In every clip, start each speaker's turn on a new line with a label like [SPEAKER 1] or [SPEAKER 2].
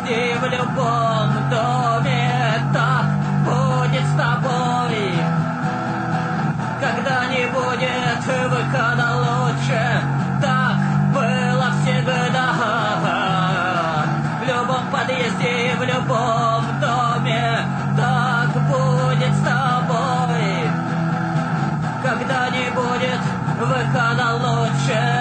[SPEAKER 1] подъезде, в любом доме. Так будет с тобой, когда не будет выхода лучше. Так было всегда. В любом подъезде, в любом доме. Так будет с тобой, когда не будет выхода лучше.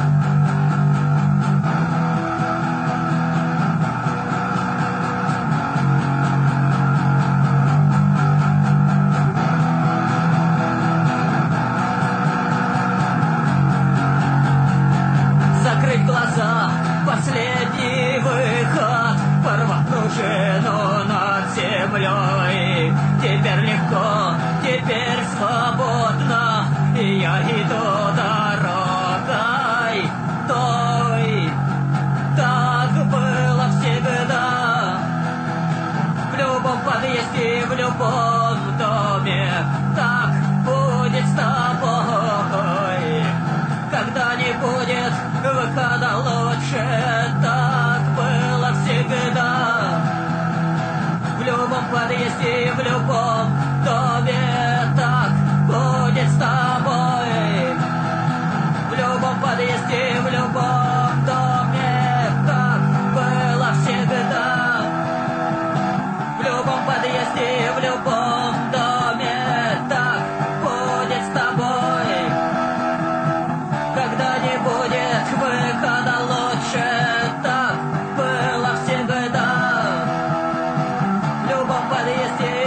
[SPEAKER 1] Закрыть глаза, последний выход, порвав пружину над землей. Теперь легко, теперь свободно, и я иду дорогой той. Так было всегда, в любом подъезде, в любом доме. Так будет с тобой, когда не будет выхода лучше. Так было всегда, в любом подъезде, в любом доме. Так будет с тобой, в любом подъезде, в любом доме. Так было всегда, в любом подъезде, в любом доме. Так будет с тобой, когда не будет выхода лучше. Так было всегда, в любом подъезде,